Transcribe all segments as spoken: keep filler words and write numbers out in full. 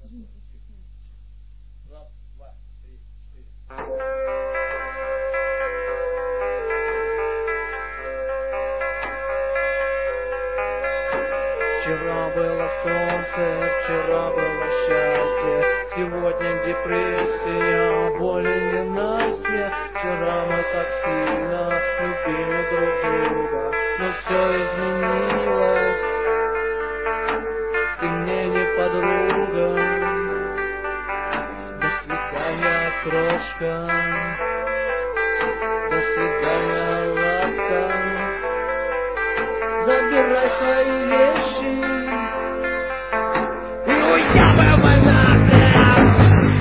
Раз, два, три, четыре. Вчера было солнце, вчера было счастье, сегодня депрессия, боль и ненастье. Вчера мы так сильно любили друг друга, но все изменилось, ты мне не подруга. До свидания, крошка, до свидания, ласка. Забирай свои вещи и уебывай нахрен.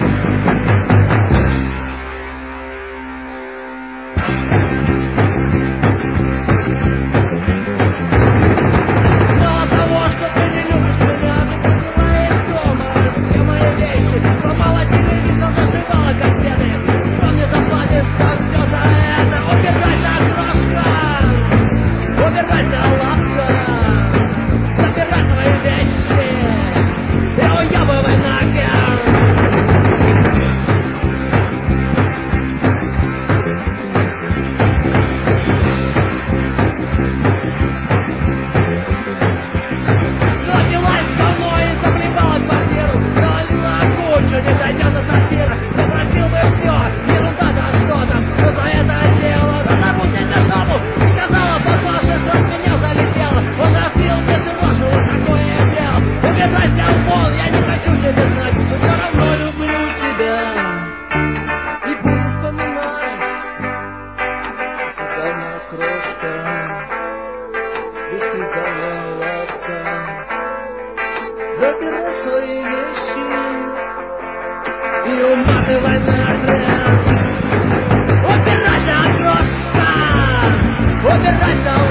Но от того, что ты не любишь меня, ты покрываешь дома все мои вещи. Сломала телевизор, зашивала кассеты. Что мне заплатишь за все за это? Убирайся, крошка! Убирайся, лапка! Забирай свои вещи и уебывай нахер! Напилась со мной и заблевала квартиру. Залила кучу, не дойдет до сортира. Запросил бы все, ерунда да что там. Но за это дело, да забудь меня жопу. Сказала папаше, что с меня залетело. Он разбил мне дорожу, вот такое дело. Убирайся вон, я не хочу тебя знать. Но все равно люблю тебя и буду вспоминать. До свидания, крошка, до свидания, ласка. Забирай свои вещи и уматывай нахрен. Убирайся, крошка! Убирайся,